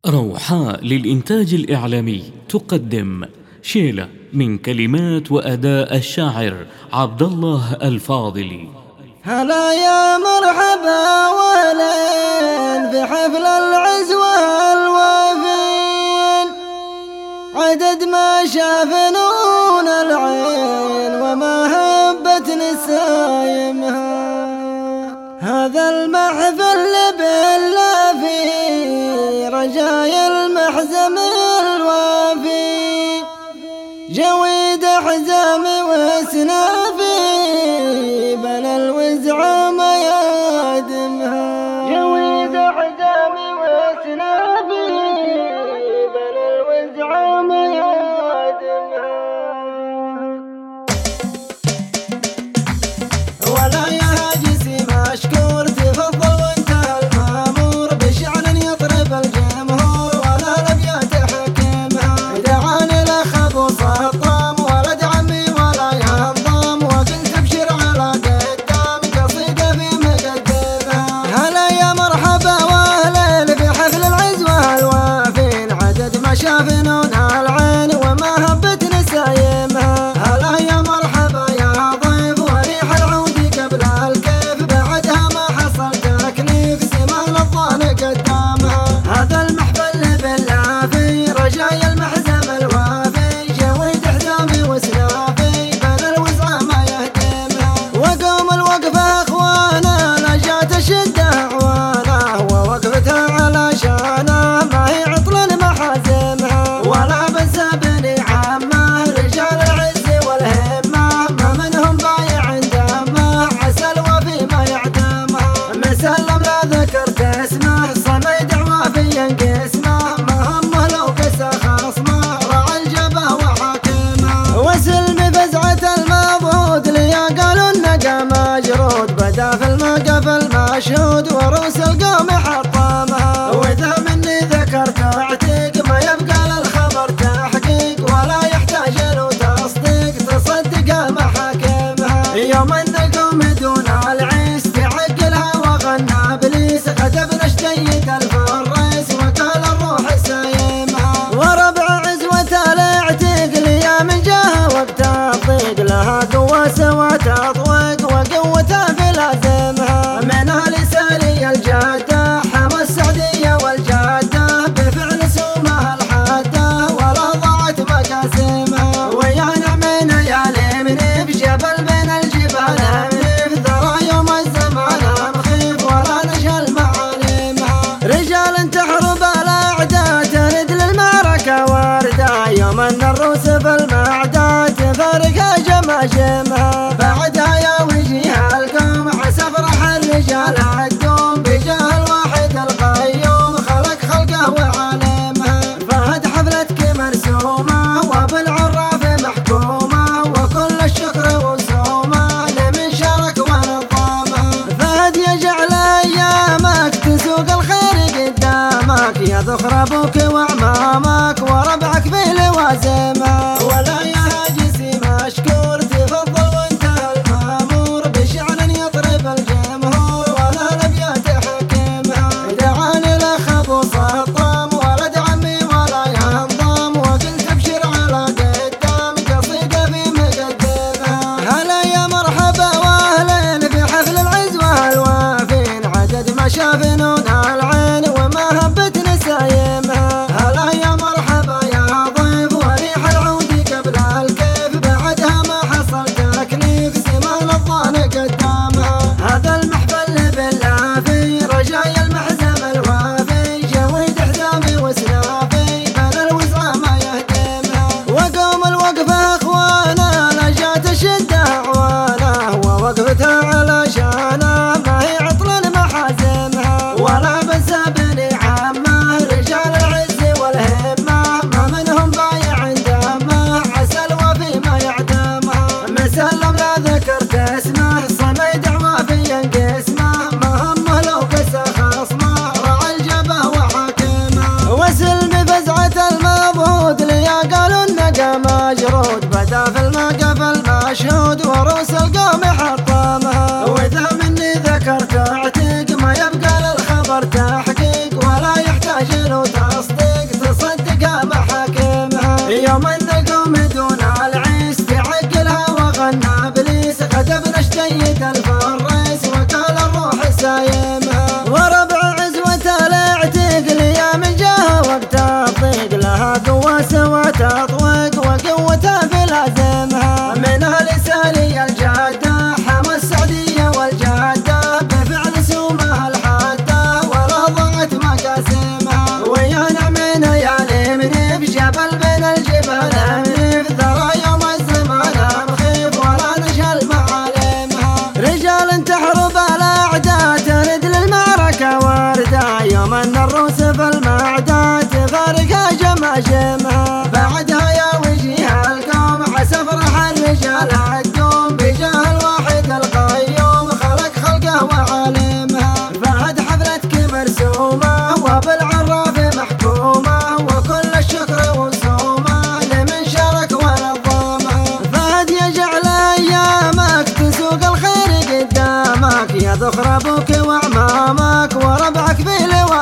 روحاء للإنتاج الإعلامي تقدم شيلة من كلمات وأداء الشاعر عبد الله الفاضلي. هلا يا مرحبا وأهلين في حفل العزوة الوافين، عدد ما شاف نون العين وما هبت نسايمها. هذا المحفل بالله فيه رجايا المحزم الوافي، جويد حزام وسنافي بنى الوزع ما يادمها. جويد حزام وسنافي بنى الوزع ما يادمها. ولا يهاجسي مشكور تفضل وانتهى المامور بشعر يطرب الجمهور ولا الابيات حكمها. دعاني الاخ ابو سطام ولد عمي ولا ينضم وقلت ابشر على قدام قصيده في مقدمها. هلا يا مرحبا واهلا في حفل العزوه الوافين، عدد ما شاف نون العين وما هبت نسايمها. هلا يا مرحبا يا ضيف وريح العود قبل الكيف، بعدها ما حصل تكليف سما للظان قدامها. هذا المحفل بالعافي رجايا المحزم الوافي، جويد حزامي وسنافي بنى الوزع ما يهدمها. وقوم الوقفه اخوانا لا جات الشده اعوانا، ووقفتها على شانه ما هي عطل لمحازمها. ولا بس بني عمه رجال العز والهمه، ما منهم بايع دمه عسى الوفي ما يعدمها. مسلم لا ذكرت اسمه صميد عوافي ينقسمه، ما همه لو قسى خصمه راعى الجبه وحاكمه. وسلم فزعة المبعود ليا قالوا النقا مجرود، بدا في الموقف المشهود وروس القوم حطمها. واذا مني ذكرت اعتيق ما يبقى للخبر تحقيق، ولا يحتاج له تصديق تصدق محاكمها. يوم ان القوم دون العيس تعقلها وغنى ابليس، غدبنا اشتيت الفريس وقال الروح سايمها. وربع عزوة الاعتيق ليا من جاه وقت الضيق، لها قوة سوى تطويق وقوتها في لازمها. منها لسالي الجادة حمى السعدية والجادة، بفعل سومها الحادة ولا ضاعت مقاسمها. ويا نعمنا يا لمني في جبل بين الجبال منيف، ذرى يوم الزمان مخيف ولا نجهل معالمها. رجال تحرب الاعداء ترد للمعركة واردة، يوم ان الروس في المعدة تفارق جماجمها. بعدها يا وجيه القوم عسى فرح الرجال الدوم، بجاه الواحد القيوم خلق خلقه وعالمها. فهد حفلتك مرسومة وبالعراف محكومة، وكل الشكر وسومة لمن شارك ونظامها. فهد يجعل ايامك تسوق الخير قدامك، يا ذخر ابوك وعمامك وربعك في لوازمها. ولا يهاجسي مشكور تفضل وانتهى المامور، بشعر يطرب الجمهور ولا الابيات حكمها. دعاني الاخ ابو سطام ولد عمي ولا ينضم وقلت ابشر على قدام قصيده في مقدمها. هلا يا مرحبا واهلين في حفل العزوه الوافين، عدد ما شاف نون العين وما هبت نسايمها. هلا يا مرحبا يا ضيف وريح ذخر ابوك وعمامك وربعك في لواء